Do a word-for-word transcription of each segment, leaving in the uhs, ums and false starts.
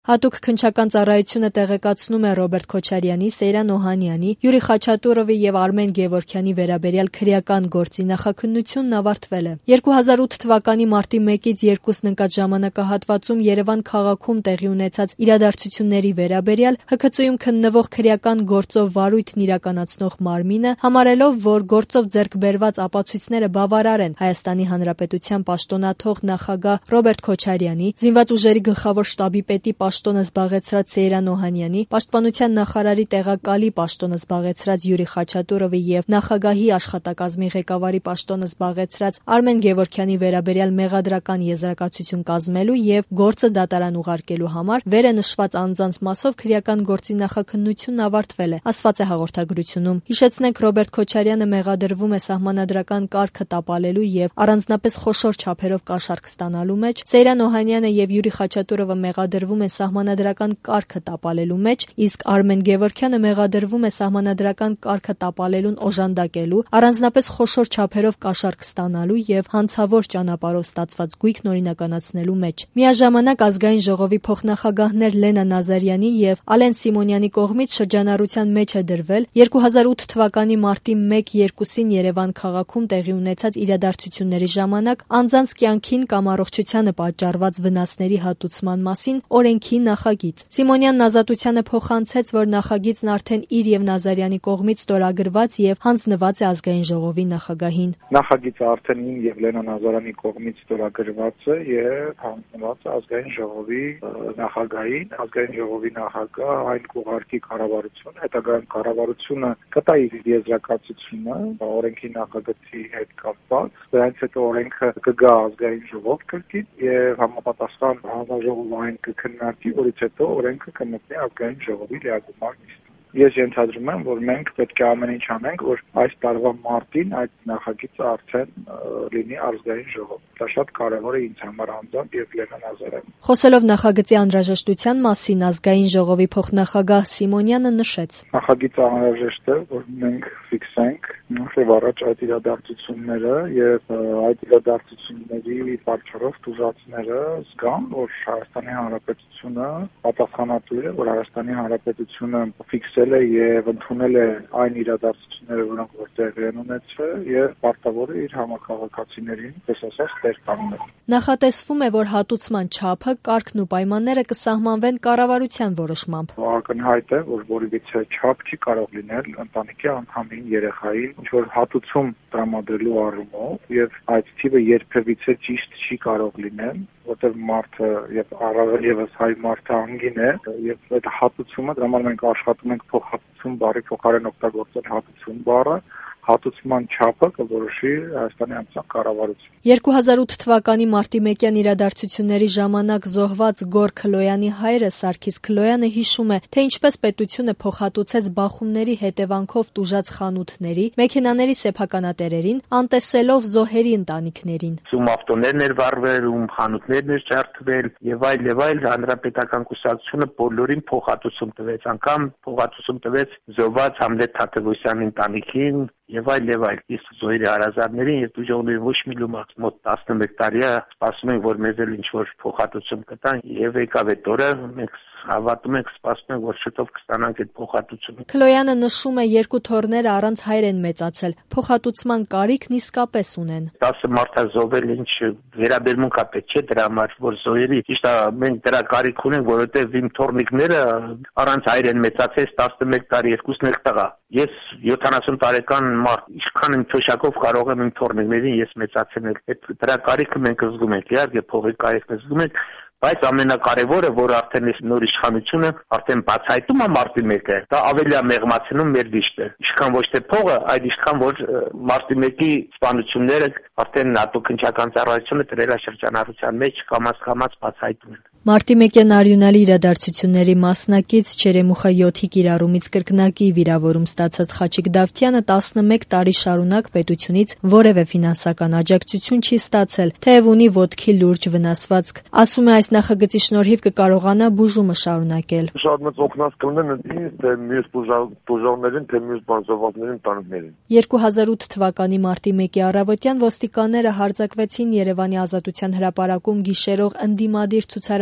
Հատուկ քննչական ծառայությունը տեղեկացնում է Ռոբերտ Քոչարյանի, Սեյրան Օհանյանի, Յուրի Խաչատուրովի եւ Արմեն Գևորգյանի վերաբերյալ քրեական գործի նախաքննությունն ավարտվել է։ երկու հազար ութ թվականի մարտի մեկից երկուսն ընկած ժամանակահատվածում Երևան քաղաքում տեղի ունեցած իրադարձությունների վերաբերյալ Հ K C-ում քննվող քրեական գործով վարույթն իրականացնող մարմինը, համարելով, որ գործով ձեռք բերված ապացույցները բավարար են Հայաստանի Հանրապետության պաշտոնաթող նախագահ Ռոբերտ Քոչարյանի, Զինված ուժերի գլխավոր շտաբի պետի պաշտոնը զբաղեցրած Սեյրան Օհանյանի, Պաշտպանության նախարարի տեղակալի պաշտոնը զբաղեցրած Յուրի Խաչատուրովի եւ նախագահի աշխատակազմի ղեկավարի պաշտոնը զբաղեցրած Արմեն Գևորգյանի վերաբերյալ մեղադրական եզրակացություն կազմելու եւ գործը դատարան ուղարկելու համար վերը նշված անձանց մասով քրեական գործի նախաքննությունն ավարտվել է, ասված է հաղորդագրությունում։ Հիշեցնենք, Ռոբերտ Քոչարյանը մեղադրվում է սահմանադրական կարգը տապալելու եւ առանձնապես խոշոր չափերով կաշառք ստանալու մեջ, Սեյրան Օհանյանը եւ Յուրի Խաչատուրովը մեղադրվում են սահմանադրական կարգը տապալելու մեջ, իսկ Արմեն Գևորգյանը մեղադրվում է սահմանադրական կարգը տապալելուն օժանդակելու, առանձնապես խոշոր չափերով կաշառք ստանալու եւ հանցավոր ճանապարհով ստացված գույքն օրինականացնելու մեջ։ Միաժամանակ Ազգային ժողովի փոխնախագահներ Լենա Նազարյանի եւ Ալեն Սիմոնյանի կողմից շրջանառության մեջ է դրվել երկու հազար ութ թվականի մարտի մեկ-երկուսին Երևան քաղաքում տեղի ունեցած իրադարձությունների ժամանակ անձանց կյանքին կամ առողջությանը պատճառված վնասների հատուցման մասին օրենքի նախագիծ։ Սիմոնյանն Ազատությանը փոխանցեց, որ նախագիծն արդեն իր եւ Նազարյանի կողմից ստորագրված եւ հանձնված է Ազգային ժողովի նախագահին։ Նախագիծը արդեն իմ եւ Լենա Նազարյանի կողմից ստորագրված է եւ հանձնված է Ազգային ժողովի նախագահին։ Ազգային ժողովի նախագահ այն կուղարկի կառավարություն, հետագայում կառավարությունը կտա իր եզրակացությունը օրենքի նախագծի հետ կապված, դրանից հետո օրենքը կգա Ազգային ժողով կրկին եւ համապատասխան հանձնաժողովային կքննարկի, որից հետո օրենքը կմտնի Ազգային ժողովի լիագումար նիստին։ Ես ենթադրում եմ, որ մենք պետք է ամեն ինչ անենք, որ այս տարվա մարտին այդ նախագիծը արդեն լինի Ազգային ժողով։ Դա շատ կարևոր է ինձ համար անձամբ եւ Լենա Նազարյանը։ Խոսելով նախագծի անհրաժեշտության մասին, Ազգային ժողովի փոխնախագահ Սիմոնյանը նշեց. Նախագիծը անհրաժեշտ է, որ մենք ֆիքսենք նախ առաջ այդ իրադարձությունները եւ այդ իրադարձությունների պատճառով տուժածները զգան, որ Հայաստանի Հանրապետությունը պատասխանատու է, որ Հայաստանի Հանրապետությունը ֆիքսել է եւ ընդունել է այն իրադարձությունները, որոնք որ տեղի են ունեցել եւ պարտավոր է իր համակարգացիներին տեսասած տեր կանգնել։ Նախատեսվում է, որ հատուցման չափը, կարգն ու պայմանները կսահմանվեն կառավարության որոշմամբ։ Ակնհայտ է, որ որևիցե չափ չի կարող լինել ընտանիքի անդամին, երեխային, ինչ որ հատուցում տրամադրելու առումով եւ այդ թիվը երբևիցե ճիշտ չի կարող լինել, որտեղ մարդը եւ առավել եւս հայ մարդը անգին է եւ այդ հատուցումը դրա համար մենք աշխատում ենք փոխհատուցում բառի փոխարեն օգտագործել հատուցում բառը, հատուցման չափը կորոշի Հայաստանի Հանրապետության կառավարությունը։ երկու հազար ութ թվականի մարտի մեկյան իրադարձությունների ժամանակ զոհված Գոր Քլոյանի հայրը Սարգիս Քլոյանը հիշում է, թե ինչպես պետությունը փոխհատուցեց բախումների հետևանքով տուժած խանութների, մեքենաների սեփականատերերին, անտեսելով զոհերի ընտանիքներին։ Ում ավտոներն էր վառվել, ում խանութներն էր ջարդվել եւ այլ եւ այլ հանրապետական կուսակցությունը բոլորին փոխհատուցում տվեց, անգամ փոխհատուցում տվեց զոհված Համլետ Թադևոսյանի ընտանիքին եւ այլ եւ այլ։ Իսկ զոհերի հարազատներին եւ դժողների ոչ մի լումակ մոտ տասնմեկ տարի է սպասում ենք, որ մեզ էլ ինչ որ փոխհատուցում կտան եւ եկավ այդ օրը մենք հավատում ենք, սպասում ենք, որ շուտով կստանանք այդ փոխհատուցումը։ Քլոյանը նշում է, երկու թոռները առանց հայր են մեծացել, փոխհատուցման կարիքն իսկապես ունեն։ տասը մարդ է զոհվել, ինչ վերաբերմունք է պետք չէ դրա համար, որ զոհերի ճիշտ է մենք դրա կարիք ունենք, որովհետեւ իմ թոռնիկները առանց հայր են մեծացել տասնմեկ տարի, երկուսն էլ տղա։ Ես յոթանասուն տարեկան մարդ, ինչքան իմ թոշակով կարող եմ իմ թոռնիկներին ես մեծացնել։ Այդ դրա կարիքը մենք զգում ենք, իհարկե փողի կարիքն զգում ենք, բայց ամենակարևորը, որ արդեն այս նոր իշխանությունը արդեն բացահայտում է մարտի մեկը, դա ավելի է մեղմացնում մեր դիշտը։ Ինչքան ոչ թե փողը, այլ ինչքան որ մարտի մեկի սպանությունները արդեն ՆԱՏՕ քննչական ծառայությունը դրել է շրջանառության մեջ կամաց-կամաց բացահայտում են։ Մարտի մեկյան արյունալի իրադարձությունների մասնակից Չերեմուխա յոթի կիրառումից կրկնակի վիրավորում ստացած Խաչիկ Դավթյանը տասնմեկ տարի շարունակ պետությունից որևէ ֆինանսական աջակցություն չի ստացել, թեև ունի ոտքի լուրջ վնասվածք։ Ասում է, այս նախագծի շնորհիվ կկարողանա բուժումը շարունակել։ Շատ մեծ օգնած կլինեն ինձ, թե մյուս բուժողներին, թե մյուս բանջարողներին, տանիքներին։ երկու հազար ութ թվականի մարտի մեկի առավոտյան ոստիկանները հարձակվեցին Երևանի Ազատության հրապարակում գիշերող ընդդիմադիր ցուցարար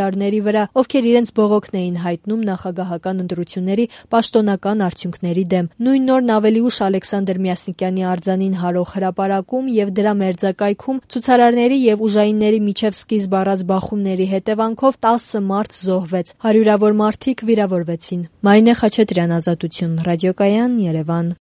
ցուցարարների վրա, ովքեր իրենց բողոքն էին հայտնում նախագահական ընտրությունների պաշտոնական արդյունքների դեմ։ Նույն օրն ավելի ուշ Ալեքսանդր Մյասնիկյանի արձանին հարող հրապարակում եւ դրա մերձակայքում ցուցարարների եւ ուժայինների միջև սկիզբ առած բախումների հետևանքով տասը մարդ զոհվեց, հարյուրավոր մարդիկ վիրավորվեցին։ Մարինե Խաչատրյան, Ազատություն, ռադիոկայան, Երևան։